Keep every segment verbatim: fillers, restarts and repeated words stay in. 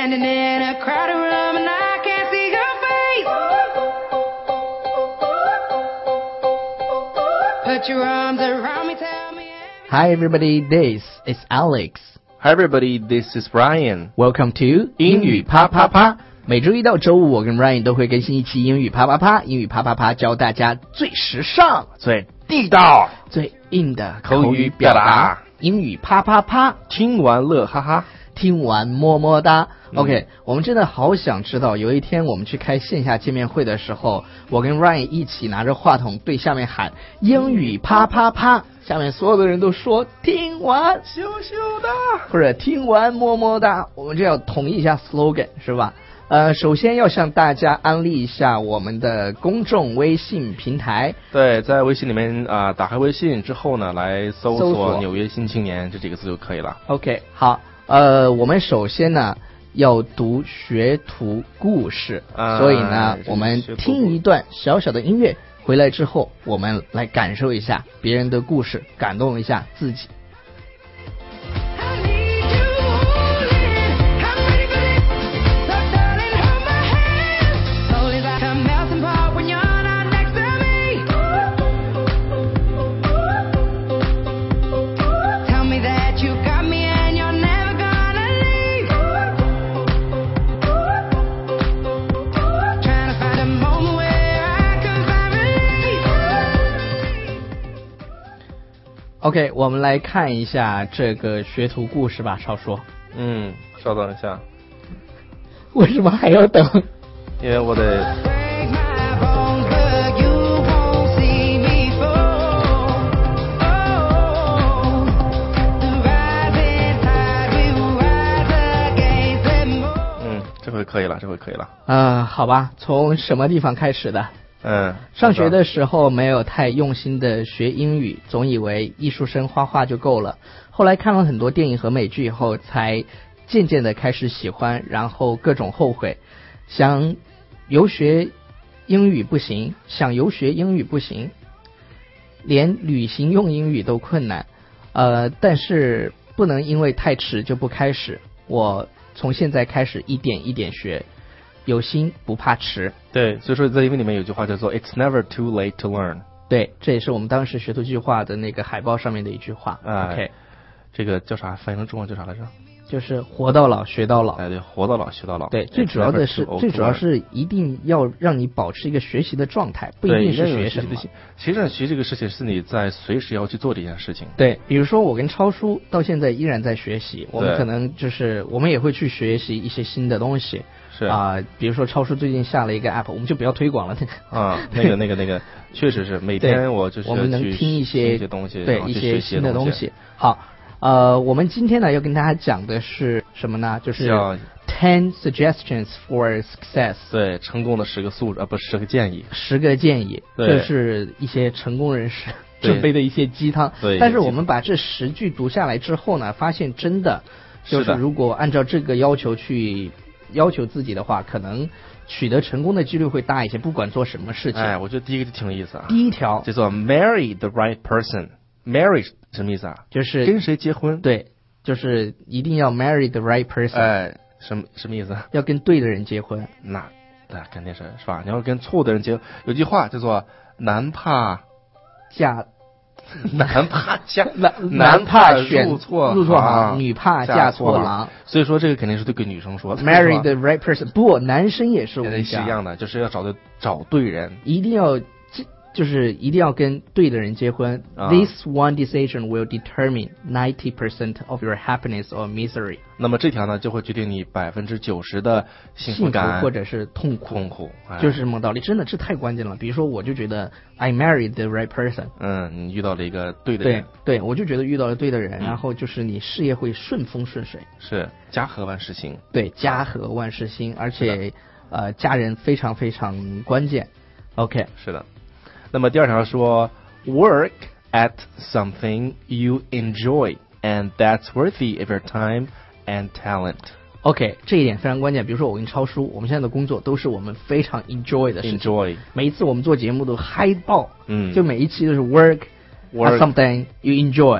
standing in a crowded room and I can't see your face. Put your arms around me, tell me. Hi everybody, this is Alex. Hi everybody, this is Ryan. Welcome to 英语啪啪啪。每周一到周五，我跟 Ryan 都会更新一期英语啪啪啪。英语啪啪啪教大家最时尚、 最地道、 最硬的口语表达。 英语啪啪啪， 听完乐哈哈， 听完么么哒。 嗯、 OK， 我们真的好想知道，有一天我们去开线下见面会的时候，我跟 Ryan 一起拿着话筒对下面喊英语啪啪啪，下面所有的人都说听完羞羞的， 或者听完么么哒，我们就要统一一下 slogan 是吧？呃，首先要向大家安利一下我们的公众微信平台。 对，在微信里面啊、呃，打开微信之后呢，来搜索 “ 纽约新青年”这几个字就可以了。 OK， 好，呃，我们首先呢要读学徒故事， 啊、 所以呢，我们听一段小小的音乐，回来之后，我们来感受一下别人的故事，感动一下自己。OK， 我们来看一下这个学徒故事吧，超叔。 嗯，稍等一下。 为什么还要等？ 因为我得。嗯，这回可以了，这回可以了。 啊、呃，好吧，从什么地方开始的？ 嗯， 上学的时候没有太用心的学英语，总以为艺术生画画就够了。后来看了很多电影和美剧以后，才渐渐的开始喜欢，然后各种后悔。想游学英语不行，想游学英语不行，连旅行用英语都困难。呃，但是不能因为太迟就不开始。我从现在开始一点一点学。有心不怕迟。 对，所以说在英文里面有句话叫做 It's never too late to learn。 对，这也是我们当时学徒计划的那个海报上面的一句话。 哎 OK， 这个叫啥？翻译成中文叫啥来着？ 就是活到老学到老。 哎，对，活到老学到老。 对，最主要的是，最主要是一定要让你保持一个学习的状态，不一定是学什么。 其实学这个事情是你在随时要去做的一件事情。 对，比如说我跟超叔到现在依然在学习，我们可能就是我们也会去学习一些新的东西。 是啊、呃，比如说超叔最近下了一个 app， 我们就不要推广了。 啊，那个那个那个，确实是每天我就是我们能听一些一些东西， 对一些新的东西。好，呃，我们今天呢要跟大家讲的是什么呢？就是ten suggestions for success。 对，成功的十个素质啊，不，十个建议。 十个建议，这是一些成功人士准备的一些鸡汤。 对， 但是我们把这十句读下来之后呢，发现真的就是如果按照这个要求去。要求自己的话，可能取得成功的几率会大一些，不管做什么事情。 哎，我觉得第一个就挺有意思啊。 第一条叫做 marry the right person。marry 什么意思啊？ 就是跟谁结婚？ 对，就是一定要 marry the right person。 哎，什么什么意思？ 要跟对的人结婚。 那那肯定是是吧？你要跟错误的人结婚，有句话叫做男怕嫁。 男怕嫁男男怕选入错入错行，女怕嫁错郎。 所以说这个肯定是对个女生说的。 Marry the right person， 不，男生也是是一样的，就是要找对找对人， 一定要就是一定要跟对的人结婚。啊、This one decision will determine ninety percent of your happiness or misery。 那么这条呢，就会决定你百分之九十的幸福感或者是痛苦。 痛苦、哎、 就是这么道理，真的这太关键了。比如说，我就觉得 I married the right person。 嗯，你遇到了一个对的人。 对，对我就觉得遇到了对的人，嗯、然后就是你事业会顺风顺水。 是家和万事兴。 对，家和万事兴，而且呃，家人非常非常关键。OK， 是的。那么第二条说 work at something you enjoy and that's worthy of your time and talent。 OK， 这一点非常关键。比如说我跟超叔，我们现在的工作都是我们非常 enjoy 的事情。 enjoy， 每一次我们做节目都嗨爆， 嗯， 就每一期都是 work, work at something you enjoy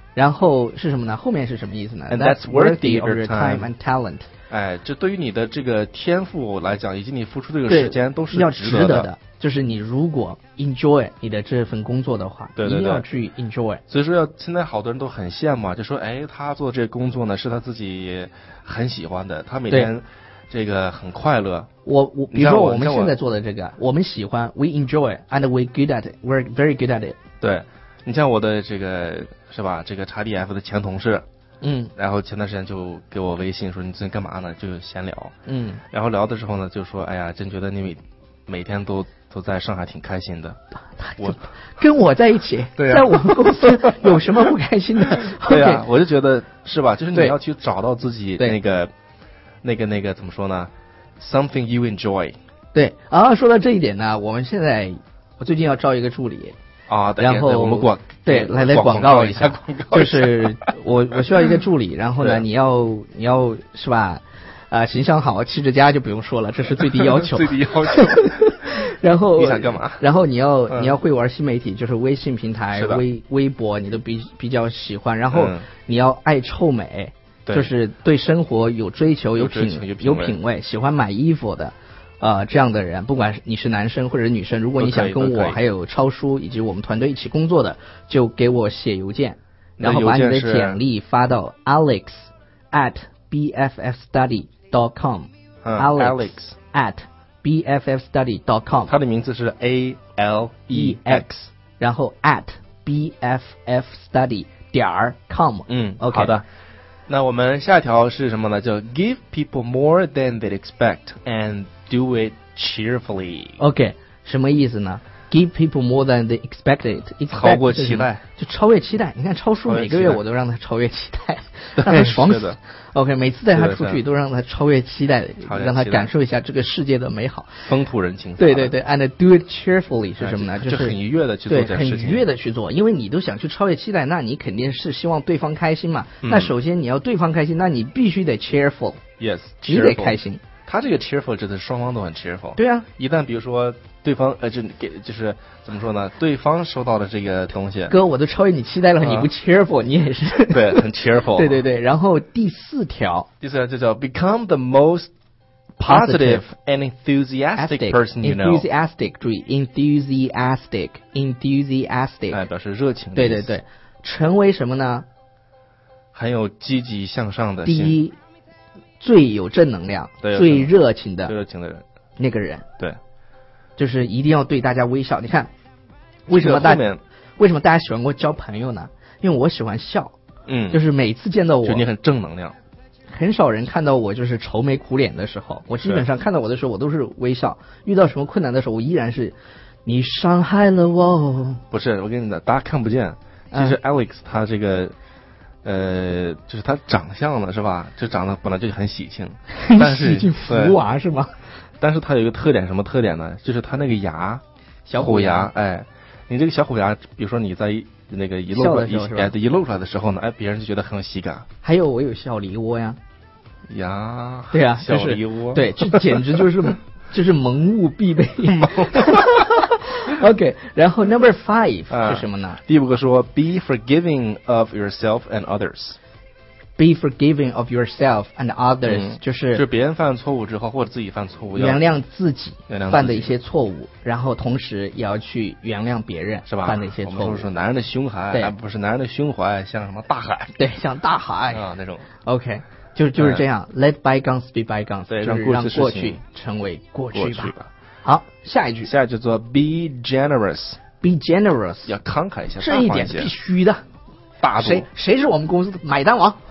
然后是什么呢？后面是什么意思呢 And that's worthy of of your your time time and talent。 哎，这对于你的这个天赋来讲，以及你付出这个对时间都是要值得的。 值得的。就是你如果 enjoy 你的这份工作的话， 对对对一定要去 enjoy。 所以说要，现在好多人都很羡慕啊，就说，哎，他做这个工作呢是他自己很喜欢的，他每天这个很快乐。 我我比如说我们你像我现在做的这个，我们喜欢 ，we enjoy and we good at it，we're very good at it。 对，你像我的这个是吧？这个叉 D F 的前同事， 嗯然后前段时间就给我微信说你最近干嘛呢？就闲聊， 嗯， 然后聊的时候呢，就说，哎呀，真觉得你每每天都都在上海挺开心的。我跟我在一起， 对啊在我们公司有什么不开心的？ 对啊， OK 我就觉得是吧？就是你对要去找到自己对那个那个那个怎么说呢 ？Something you enjoy 对，然后说到这一点呢，我们现在我最近要招一个助理。 啊。对然后对我们广对来来广告一下， 下， 广告一下就是我我需要一个助理，然后呢， 对你要你要是吧，啊、形象好，气质佳就不用说了，这是最低要求。 最低要求。 然后你想干嘛然后你要、 嗯你要会玩新媒体，就是微信平台、 是的微微博，你都比比较喜欢。然后嗯你要爱臭美， 对就是对生活有追求、有有追求品有品味有品味，喜欢买衣服的。呃，这样的人，不管是你是男生或者是女生，如果你想跟都可以都可以我还有超叔以及我们团队一起工作的，就给我写邮件， 你的然后把你的邮件是简历发到 alex at b f f study dot com， 嗯 alex Alex at b f f study dot com， 他的名字是 A L E X。 然后 at b f f study 点儿 com。 嗯 OK 好的。那我们下一条是什么呢？叫 Give people more than they expect and do it cheerfully。 OK， 什么意思呢？Give people more than they expected， 超过期待， 就超越期待。你看超叔每个月我都让他超越期待，让他爽死。OK， 每次带他出去都让他超越期待，让他感受一下这个世界的美好， 风土人情。 对对对 ，and do it cheerfully 是什么呢？ 就是很愉悦的去做这件事情， 很愉悦的去做，因为你都想去超越期待，那你肯定是希望对方开心嘛。 嗯、 那首先你要对方开心，那你必须得 cheerful。 Yes， 你得开心。 他这个 cheerful 指的是双方都很 cheerful。 对啊， 一旦比如说对方呃，就给就是怎么说呢？对方收到了这个东西， 哥，我都超越你期待了，啊、你不 cheerful， 你也是对，很 cheerful。 对对对，然后第四条， 第四条就叫 become the most positive and enthusiastic person you know。 enthusiastic， 注意 enthusiastic enthusiastic， 哎，表示热情。 对对对，成为什么呢？ 很有积极向上的。 第一，最有正能量、最热情的、 最热情的人， 那个人。 对， 就是一定要对大家微笑。你看，为什么大家为什么大家喜欢跟我交朋友呢？因为我喜欢笑。 嗯， 就是每次见到我， 就你很正能量。 很少人看到我就是愁眉苦脸的时候，我基本上看到我的时候，我都是微笑。遇到什么困难的时候，我依然是你伤害了我。 不是，我跟你讲，大家看不见。其实 Alex 他这个。呃，就是他长相呢，是吧？就长得本来就很喜庆，但是喜庆福娃是吗？ 但是他有一个特点，什么特点呢？就是他那个牙， 小虎牙，哎，你这个小虎牙，比如说你在那个一露出来，一哎一露出来的时候呢，哎，别人就觉得很有喜感。 还有我有小梨窝呀， 呀， 对啊， 小梨窝， 对，这简直就是就是萌物必备。OK， 然后 number five 是什么呢？ 啊、第五个说 be forgiving of yourself and others。 Be forgiving of yourself and others， 嗯、 就是就别人犯错误之后，或者自己犯错误， 原谅自己犯的一些错误， 然后同时也要去原谅别人是吧？ 犯的一些错误。 我们说男人的胸怀，而不是男人的胸怀像什么大海， 对，像大海啊那种。 OK， 就就是这样、嗯、，Let bygones be bygones， 对， 就是让过去成为过去吧。 吧好，下一句， 下一句做 be generous。Be generous， 要慷慨一下， 这一点必须的。 大度， 谁谁是我们公司的买单王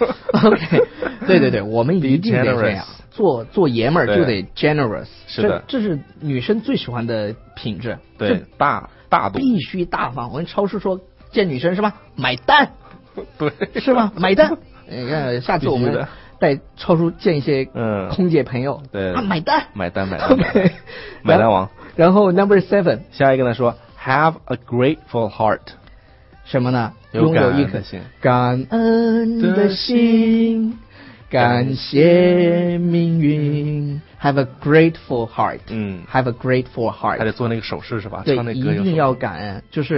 ？OK， 对对对，我们一定得这样，做做爷们儿就得 generous， 是的， 这是女生最喜欢的品质。 对，大大度， 必须大方。我跟超叔说，见女生是吧？买单， 对， 是吧？买单。你看，下次我们带超叔见一些嗯空姐朋友， 对， 啊，买单， 买单，买单 ，OK， 买单王。 然后 number seven， 下一个呢说 have a grateful heart。 什么呢？ 拥有一颗感恩的心，感谢命运。Have a grateful heart， 嗯 ，Have a grateful heart， 还得做那个手势是吧？ 对， 唱那歌一定要感恩，就是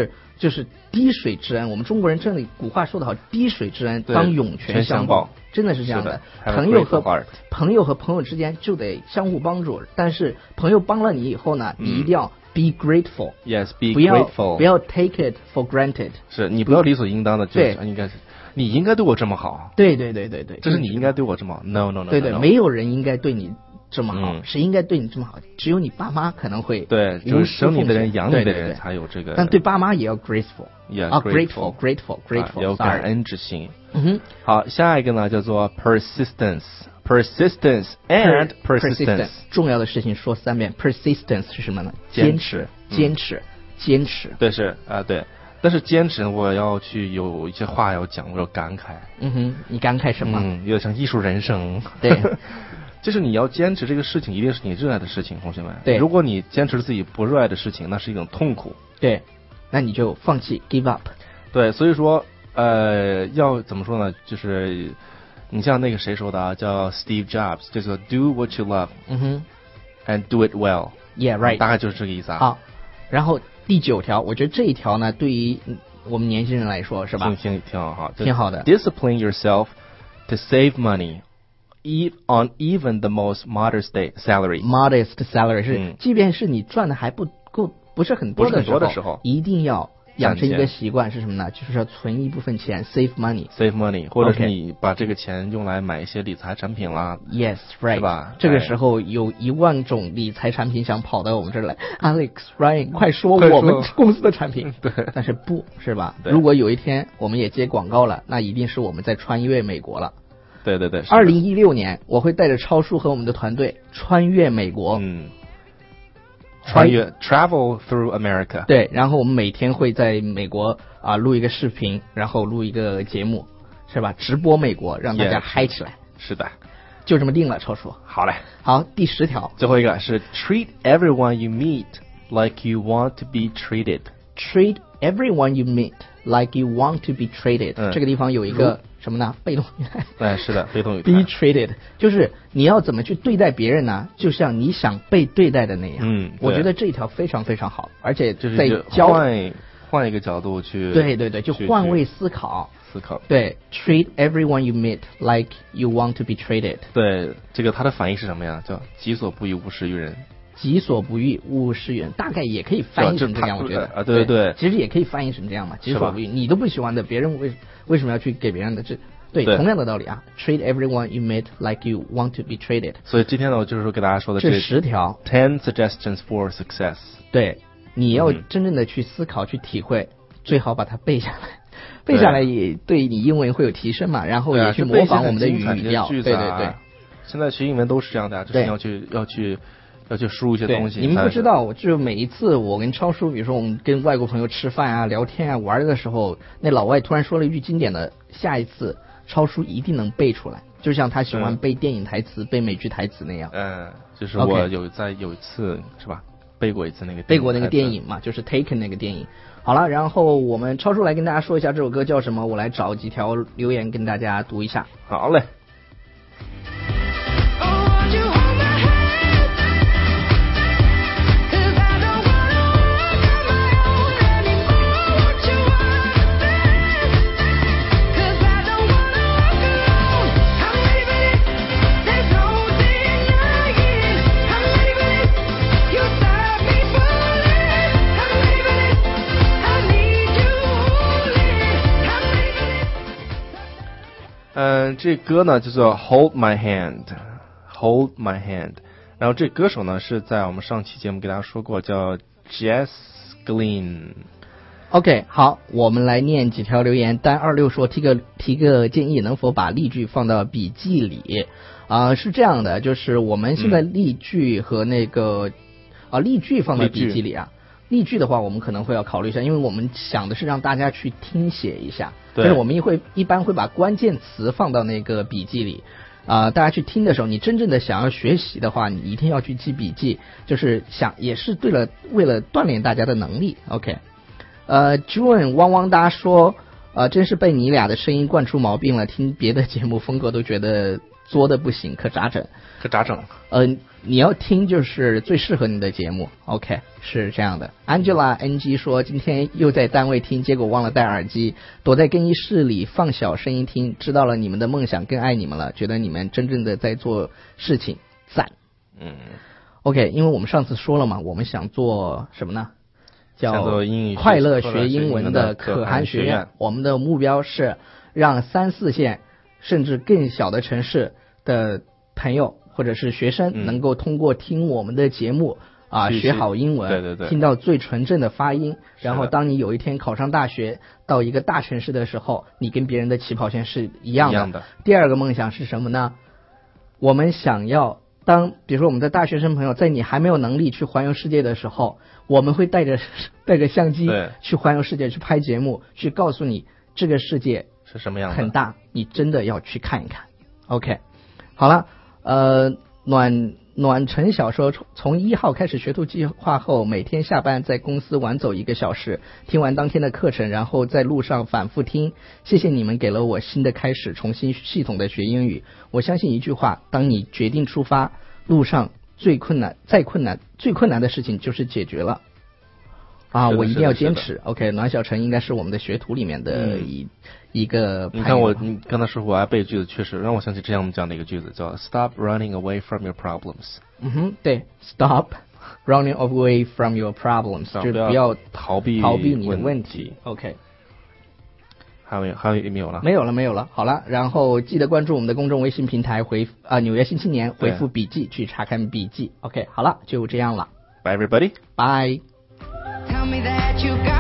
就是滴水之恩。我们中国人真的古话说得好，滴水之恩对当涌泉相报，真的是这样的。 是的朋友和 Have a grateful heart 朋友和朋友之间就得相互帮助，但是朋友帮了你以后呢， 嗯你一定要 be grateful， Yes, be 不要 grateful. 不要 take it for granted。 是你不要理所应当的，就是对应该是你应该对我这么好， 对对对对对， 这是你应该对我这么好。No no no， 对对， no, no. 没有人应该对你这么好， 嗯谁应该对你这么好？只有你爸妈可能会对，就是生你的人、养你的人对对对才有这个。 但对爸妈也要 grateful， Yeah, 啊 grateful grateful grateful 啊有 grateful， 感 sorry， 恩之心。 嗯哼好，下一个呢叫做 persistence, persistence and persistence， 重要的事情说三遍 ，persistence 是什么呢？ 坚持坚持，坚持。 对是啊对，但是坚持我要去有一些话要讲，我要感慨。 嗯哼，你感慨什么？ 嗯，有点像艺术人生。 对， 就是你要坚持这个事情，一定是你热爱的事情，同学们。 对， 如果你坚持自己不热爱的事情，那是一种痛苦。 对，那你就放弃 ，give up。 对，所以说，呃，要怎么说呢？就是你像那个谁说的啊，叫 Steve Jobs，就是 do what you love， 嗯哼 ，and do it well。 Yeah, right。 大概就是这个意思啊。 好，然后第九条，我觉得这一条呢，对于我们年轻人来说，是吧？ 挺挺挺好， 挺好的。 Discipline yourself to save money, even on even the most modest salary. Modest salary 是， 嗯即便是你赚的还不够，不是很多的时候， 不是很多的时候一定要养成一个习惯是什么呢？就是要存一部分钱 ，save money。 Save money， 或者是 Okay 你把这个钱用来买一些理财产品啦。 Yes, right， 是吧这个哎时候有一万种理财产品想跑到我们这儿来，Alex Ryan， 快说快说我们公司的产品。 对， 但是不是吧？ 对如果有一天我们也接广告了，那一定是我们在穿越美国了。 对对对。是的二零一六年，我会带着超叔和我们的团队穿越美国。 嗯，穿越 travel through America。 对，然后我们每天会在美国啊录一个视频，然后录一个节目，是吧？直播美国，让大家 Yes 嗨起来。 是的。 就这么定了，超叔。 好嘞， 好，第十条。 最后一个是 treat everyone you meet like you want to be treated。 Treat everyone you meet like you want to be treated。 嗯这个地方有一个什么呢？被动语态。 哎，是的，被动语 Be 态。 treated 就是你要怎么去对待别人呢？就像你想被对待的那样。 嗯对我觉得这一条非常非常好，而且就是就在教换换一个角度去。 对对对，就去换位去思考。 思考。 对 ，treat everyone you meet like you want to be treated。 对，这个它的反义是什么呀？叫己所不欲，勿施于人。 己所不欲，勿施于人，大概也可以翻译成这样， 就我觉得啊对对对其实也可以翻译成这样嘛，己所不欲，你都不喜欢的，别人为为什么要去给别人的？这对对同样的道理啊。Treat everyone you meet like you want to be treated。 所以今天呢，我就是说给大家说的这这十条， ten suggestions for success。 对，你要嗯真正的去思考、去体会，最好把它背下来。背下来也对你英文会有提升嘛，然后对啊也去就背一些模仿我们的很精彩语语调。 的句对子啊对对。 现在学英文都是这样的啊，就是对你要去要去要去输入一些对东西。 你们不才是知道，就每一次我跟超叔，比如说我们跟外国朋友吃饭啊、聊天啊、玩的时候，那老外突然说了一句经典的，下一次超叔一定能背出来，就像他喜欢嗯背电影台词、背美剧台词那样。 嗯，就是 OK 我有在有一次是吧，背过一次那个背过那个电台词影嘛，就是 Taken 那个电影。好了，然后我们超叔来跟大家说一下这首歌叫什么，我来找几条留言跟大家读一下。 好嘞。 Oh, won't you hold my hand? 'Cause I don't wanna walk on my own anymore. Won't you understand? 'Cause I don't wanna walk alone. I'm ready for this. There's no denying. I'm ready for this. You stop me falling. I'm ready for this. I need you holding. I'm ready for this. 嗯，这歌呢叫做 Hold My Hand，Hold My Hand。然后这歌手呢是在我们上期节目给大家说过，叫 Jess Glynn。 OK， 好，我们来念几条留言。单二六说提个提个建议，能否把例句放到笔记里？啊、呃，是这样的，就是我们现在例句和那个啊、例句放到笔记里啊。例句的话，我们可能会要考虑一下，因为我们想的是让大家去听写一下， 对但是我们也会一般会把关键词放到那个笔记里。啊、呃，大家去听的时候，你真正的想要学习的话，你一定要去记笔记，就是想也是对了，为了锻炼大家的能力。OK。呃 ，June 汪汪哒说， 呃，真是被你俩的声音惯出毛病了，听别的节目风格都觉得作的不行，可咋整？ 可咋整？ 呃，你要听就是最适合你的节目 ，OK， 是这样的。Angela N G 说今天又在单位听，结果忘了戴耳机，躲在更衣室里放小声音听，知道了你们的梦想，更爱你们了，觉得你们真正的在做事情，赞。 嗯 OK， 因为我们上次说了嘛，我们想做什么呢？叫想做英语学快乐学英文的可可汗学院学院。 我们的目标是让三四线甚至更小的城市的朋友或者是学生嗯能够通过听我们的节目啊、 去学好英文， 对对对听到最纯正的发音， 是的然后当你有一天考上大学，到一个大城市的时候，你跟别人的起跑线是一样的。 一样的第二个梦想是什么呢？我们想要当比如说我们的大学生朋友在你还没有能力去环游世界的时候，我们会带着带着相机对去环游世界，去拍节目，去告诉你这个世界是什么样的？ 很大，你真的要去看一看。OK， 好了，呃，暖暖城小说从从一号开始学徒计划后，每天下班在公司晚走一个小时，听完当天的课程，然后在路上反复听。谢谢你们给了我新的开始，重新系统的学英语。我相信一句话，当你决定出发，路上最困难、再困难、最困难的事情就是解决了。啊， 是的我一定要是的坚持。OK， 暖小城应该是我们的学徒里面的嗯一、一个派别吧。 你看我，你刚才说我爱背句子，确实让我想起之前我们讲的一个句子，叫 "Stop running away from your problems"。 嗯哼，对 ，Stop running away from your problems， 啊就是不要逃避逃避你的问问题。OK， 还有没有？还有没有了？ 没有了，没有了。好了，然后记得关注我们的公众微信平台，回啊、纽约新青年回复笔记去查看笔记。OK， 好了，就这样了， Bye everybody。 拜。 Tell me that you got